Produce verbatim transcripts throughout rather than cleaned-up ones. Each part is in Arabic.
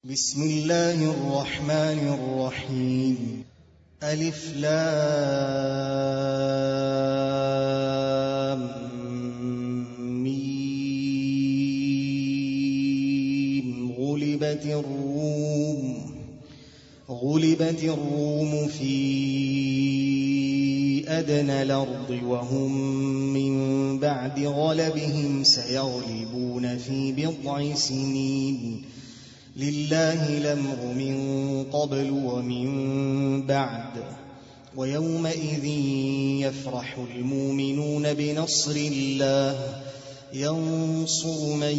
بسم الله الرحمن الرحيم. ألف لام ميم. غلبت الروم غلبت الروم في أدنى الأرض وهم من بعد غلبهم سيغلبون في بضع سنين. لله الأمر من قبل ومن بعد، ويومئذ يفرح المؤمنون بنصر الله ينصر من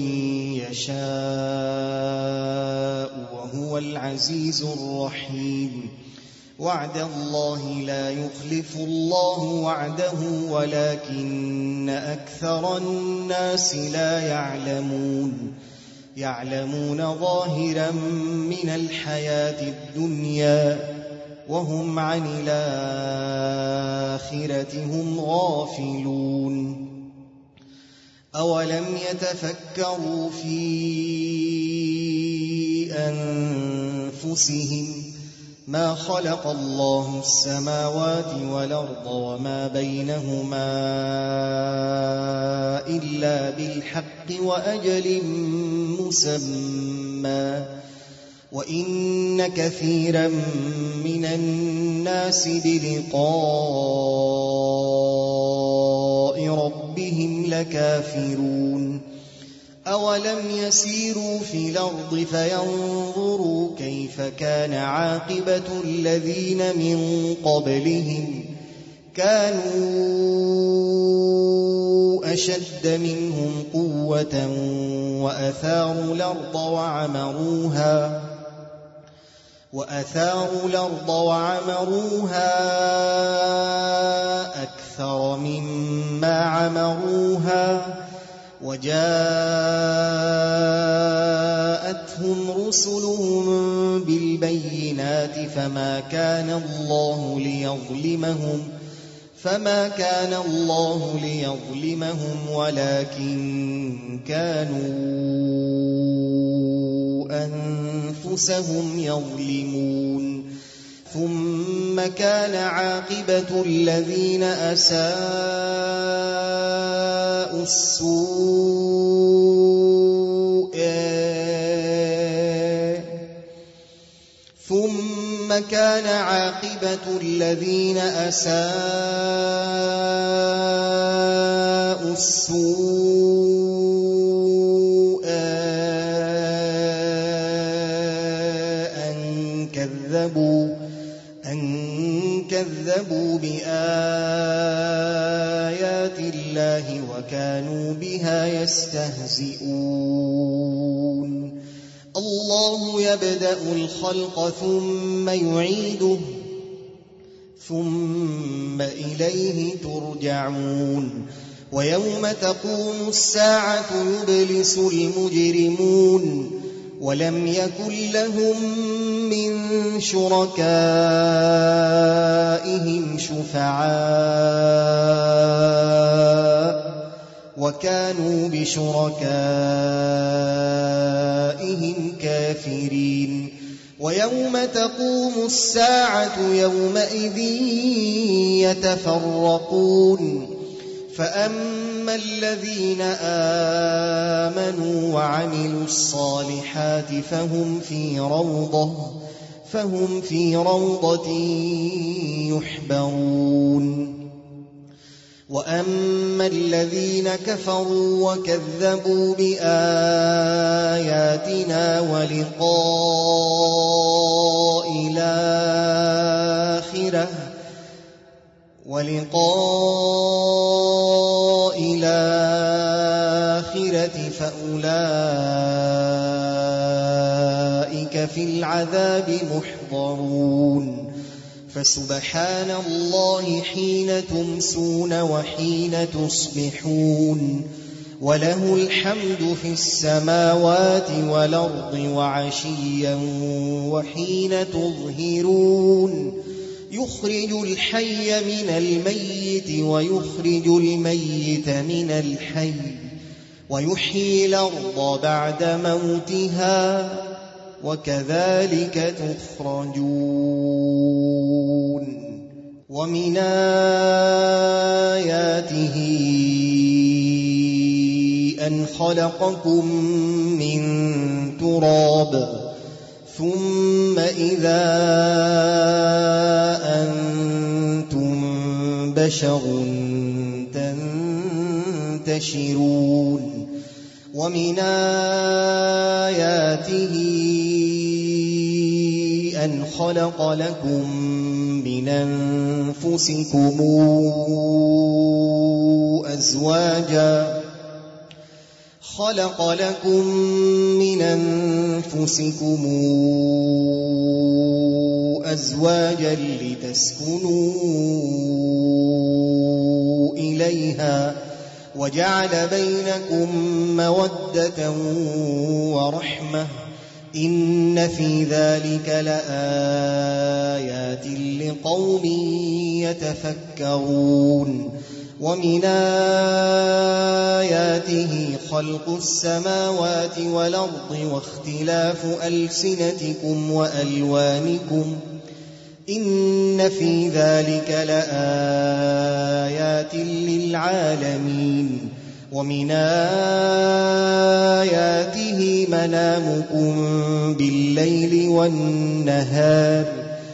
يشاء وهو العزيز الرحيم. وعد الله لا يخلف الله وعده ولكن أكثر الناس لا يعلمون يعلمون ظاهرا من الحياة الدنيا وهم عن الآخرة هم غافلون. أولم يتفكروا في أنفسهم ما خلق الله السماوات والأرض وما بينهما إلا بالحق وأجل مسمى، وإن كثيرا من الناس بلقاء ربهم لكافرون. أولم يسيروا في الأرض فينظروا كيف كان عاقبة الذين من قبلهم كانوا أشد منهم قوة وأثاروا الأرض وعمروها وأثاروا الأرض وعمروها أكثر مما عمروها وجاءتهم رسلهم بالبينات فما كان الله ليظلمهم فما كان الله ليظلمهم ولكن كانوا أنفسهم يظلمون. ثم كان عاقبة الذين أساءوا السوء ثم كان عاقبة الذين أساءوا السوء أن كذبوا أن كذبوا بآيات الله وكانوا بها يستهزئون. الله يبدأ الخلق ثم يعيده ثم إليه ترجعون. ويوم تقوم الساعة يبلس المجرمون ولم يكن لهم من شركائهم شفعاء وكانوا بشركائهم كافرين. ويوم تقوم الساعة يومئذ يتفرقون فأما الذين آمنوا وعملوا الصالحات فهم في روضة فهم في روضة يحبرون. وأما الذين كفروا وكذبوا بآياتنا ولقاء الآخرة ولقاء الآخرة فأولئك في العذاب محضرون. فسبحان الله حين تمسون وحين تصبحون وله الحمد في السماوات والأرض وعشيا وحين تظهرون. يخرج الحي من الميت ويخرج الميت من الحي ويحيي الأرض بعد موتها وكذلك تخرجون ومن آياته أن خلقكم من تراب ثم إذا أنتم بشر تنتشرون ومن آياته أن خلق لكم من أنفسكم أزواجا خلق لكم من أنفسكم أزواجا لتسكنوا إليها وجعل بينكم مودة ورحمة إن في ذلك لآيات لقوم يتفكرون ومن آياته خلق السماوات والأرض واختلاف ألسنتكم وألوانكم إن في ذلك لآيات للعالمين ومن آياته منامكم بالليل والنهار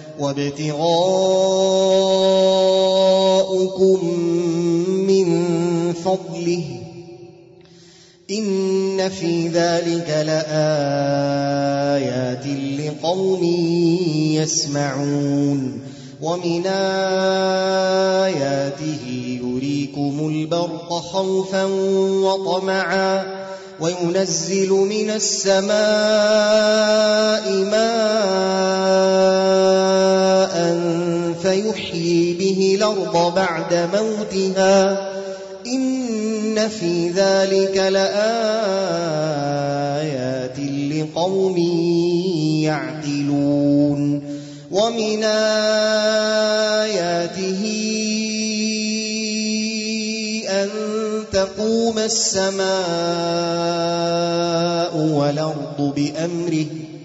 وابتغاؤكم من فضله إن في ذلك لآيات لقوم يسمعون ومن آياته يريكم البرق خوفا وطمعا وينزل من السماء ماء فيحيي به الأرض بعد موتها إن في ذلك لآيات لقوم يعقلون ومن آياته أن تقوم السماء والأرض بأمره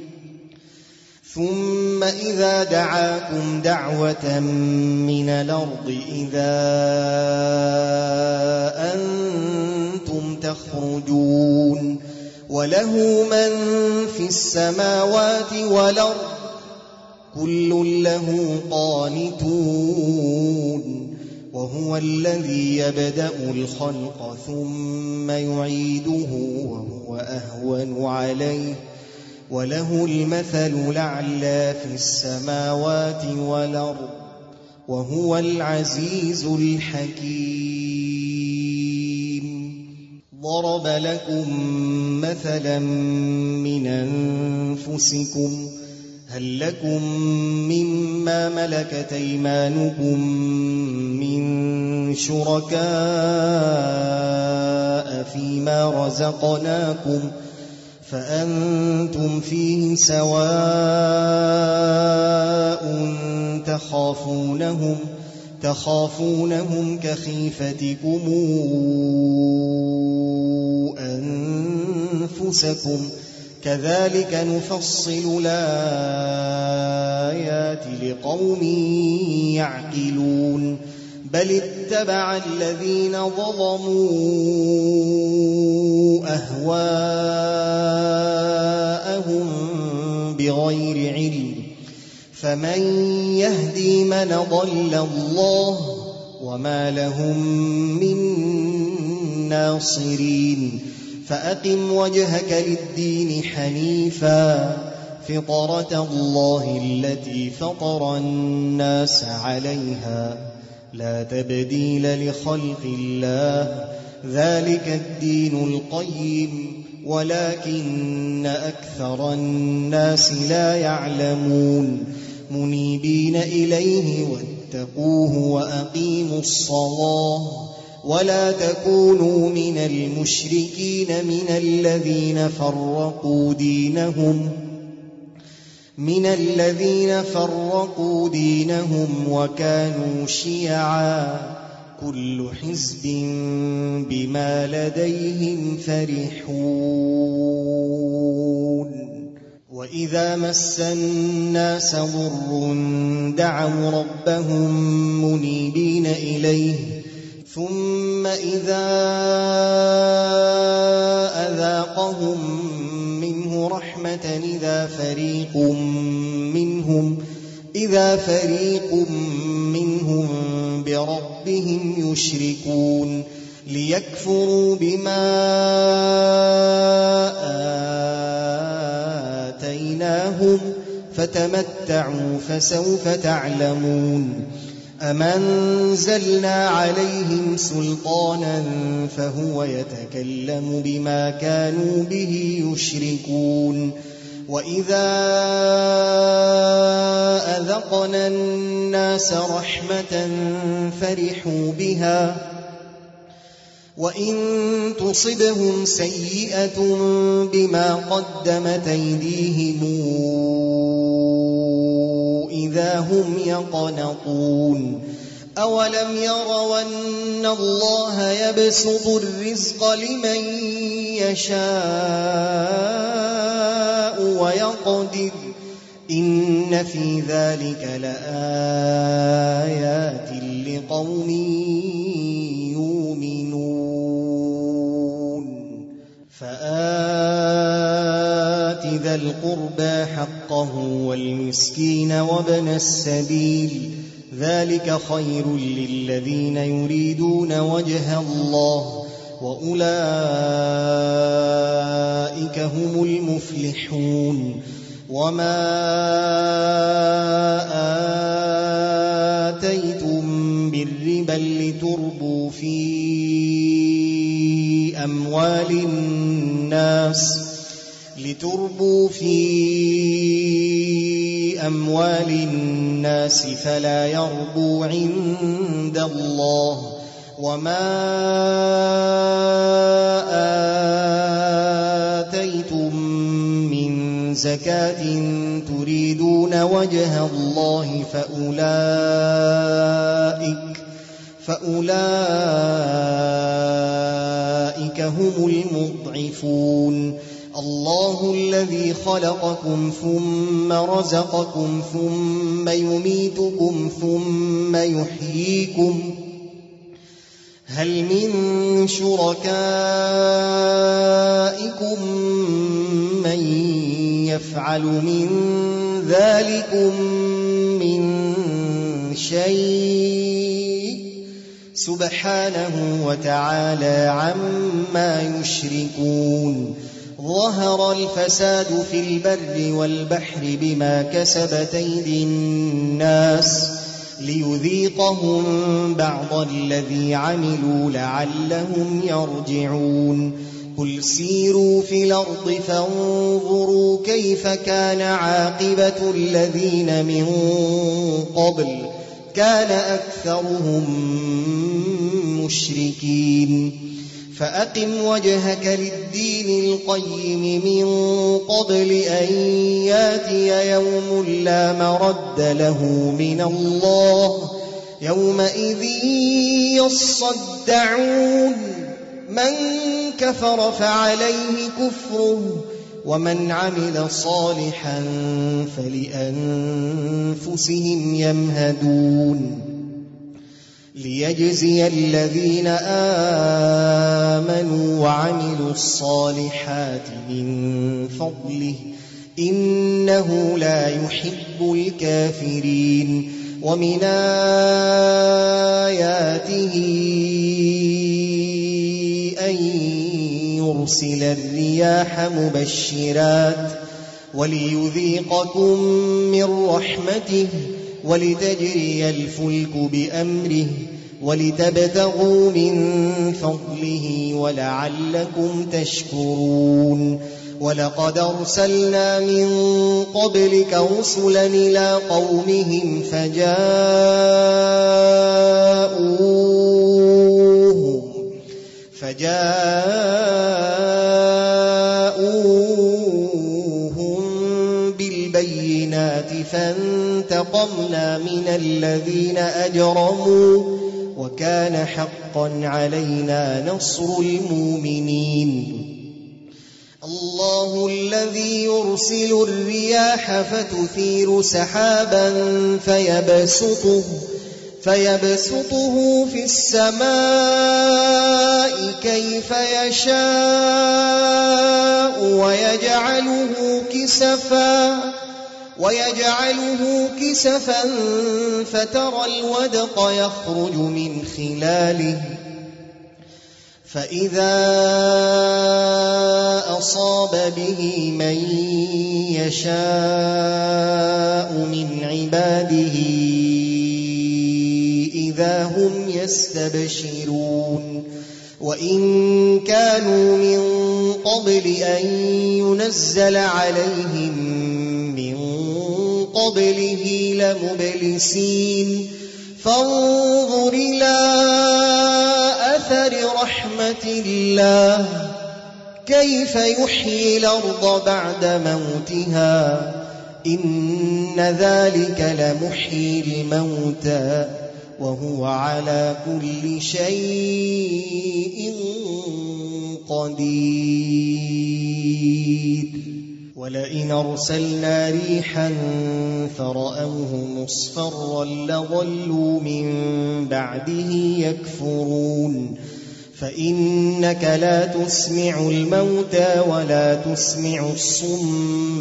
ثم إذا دعاكم دعوة من الأرض إذا أنتم تخرجون وله من في السماوات والأرض كل له قانتون وهو الذي يبدأ الخلق ثم يعيده وهو أهون عليه وله المثل الأعلى في السماوات والأرض وهو العزيز الحكيم ضرب لكم مثلا من أنفسكم هل لكم مما ملكت أيمانكم من شركاء فيما رزقناكم فأنتم فيه سواء تخافونهم تخافونهم كخيفتكم أنفسكم كذلك نفصل الآيات لقوم يعقلون بل اتبع الذين ظلموا أهواءهم بغير علم فمن يهدي من ضل الله وما لهم من ناصرين فأقم وجهك للدين حنيفا فطرة الله التي فطر الناس عليها لا تبديل لخلق الله ذلك الدين القيم ولكن أكثر الناس لا يعلمون منيبين إليه واتقوه وأقيموا الصلاة ولا تكونوا من المشركين من الذين فرقوا دينهم من الذين فرقوا دينهم وكانوا شيعا كل حزب بما لديهم فرحون وإذا مس الناس ضر دعوا ربهم منيبين إليه ثم إذا أذاقهم منه رحمة إذا فريق منهم إذا فريق منهم بربهم يشركون ليكفروا بما آتيناهم فتمتعوا فسوف تعلمون أم أنزلنا عليهم سلطانا فهو يتكلم بما كانوا به يشركون وإذا أذقنا الناس رحمة فرحوا بها وإن تصبهم سيئة بما قدمت أيديهم إذا هم يقنطون أولم يروا أن الله يبسط الرزق لمن يشاء ويقدر إن في ذلك لآيات لقوم يؤمنون فآت ذا القربى حقه والمسكين وابن السبيل ذلك خير للذين يريدون وجه الله وأولئك هم المفلحون وما آتيتم من ربا لتربوا في أموال الناس لتربوا في أموال الناس فلا يربو عند الله وما آتيتم من زكاة تريدون وجه الله فأولئك فأولئك هم المضعفون الله الذي خلقكم ثم رزقكم ثم يميتكم ثم يحييكم هل من شركائكم من يفعل من ذلكم من شيء سبحانه وتعالى عما يشركون ظهر الفساد في البر والبحر بما كسبت أيدي الناس ليذيقهم بعض الذي عملوا لعلهم يرجعون قل سيروا في الأرض فانظروا كيف كان عاقبة الذين من قبل كان أكثرهم مشركين فأقم وجهك للدين القيم من قبل أن ياتي يوم لا مرد له من الله يومئذ يصدعون من كفر فعليه كفره ومن عمل صالحا فلأنفسهم يمهدون ليجزي الذين آمنوا وعملوا الصالحات من فضله إنه لا يحب الكافرين ومن آياته أن يرسل الرياح مبشرات وليذيقكم من رحمته ولتجري الفلك بأمره ولتبتغوا من فضله ولعلكم تشكرون ولقد أرسلنا من قبلك رسلا إلى قومهم فجاءوهم فجاءوهم بالبينات فانتقمنا من الذين أجرموا وكان حقا علينا نصر المؤمنين الله الذي يرسل الرياح فتثير سحابا فيبسطه, فيبسطه في السماء كيف يشاء ويجعله كسفا ويجعله كسفا فترى الودق يخرج من خلاله فإذا أصاب به من يشاء من عباده إذا هم يستبشرون وإن كانوا من قبل أن ينزل عليهم من قبله لمبلسين فانظر إلى أثر رحمة الله كيف يحيي الأرض بعد موتها إن ذلك لمحيي الموتى وهو على كل شيء قدير ولئن أرسلنا ريحا فرأوه مصفرا لظلوا من بعده يكفرون فإنك لا تسمع الموتى ولا تسمع الصم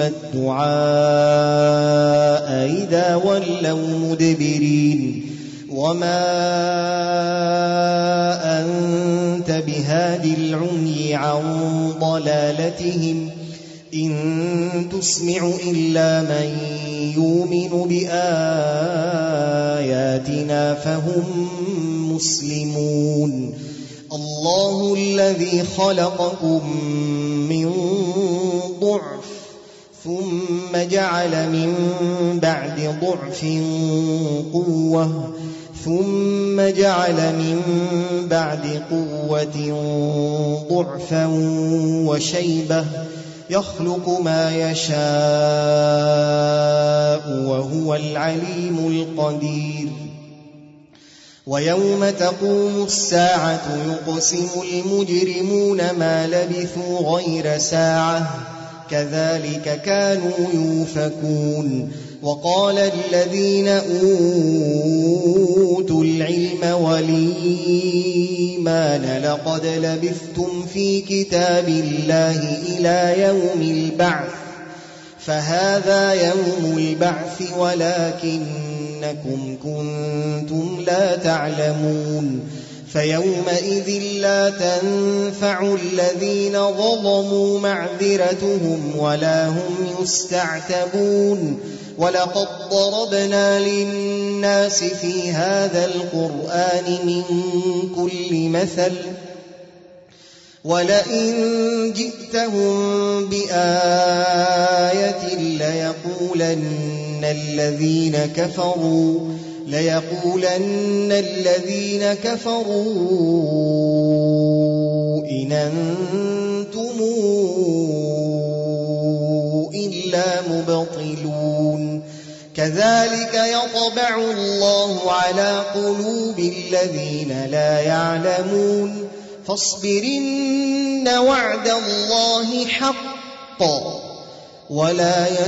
الدعاء إذا ولوا مدبرين وما أنت بهادي العمي عن ضلالتهم إن تسمع إلا من يؤمن بآياتنا فهم مسلمون الله الذي خلقكم من ضعف ثم جعل من بعد ضعف قوة ثم جعل من بعد قوة ضعفا وشيبة يخلق ما يشاء وهو العليم القدير ويوم تقوم الساعة يقسم المجرمون ما لبثوا غير ساعة كذلك كانوا يؤفكون وقال الذين أوتوا العلم والإيمان لقد لبثتم في كتاب الله إلى يوم البعث فهذا يوم البعث ولكنكم كنتم لا تعلمون فيومئذ لا تنفع الذين ظلموا معذرتهم ولا هم يستعتبون ولقد ضربنا للناس في هذا القرآن من كل مثل ولئن جئتهم بآية ليقولن الذين كفروا ليقولن الذين كفروا إن أنتم إلا مبطلون كذلك يطبع الله على قلوب الذين لا يعلمون فاصبرن وعد الله حق ولا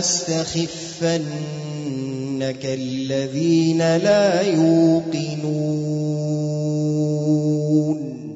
يستخفنك الذين لا يوقنون